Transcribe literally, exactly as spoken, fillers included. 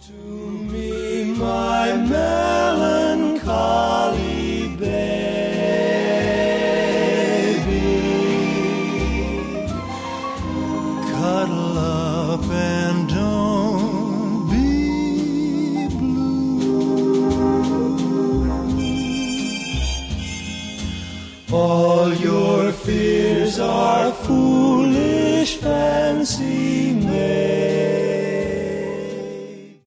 To me, my melancholy baby, cuddle up and don't be blue. All your fears are foolish fancy made.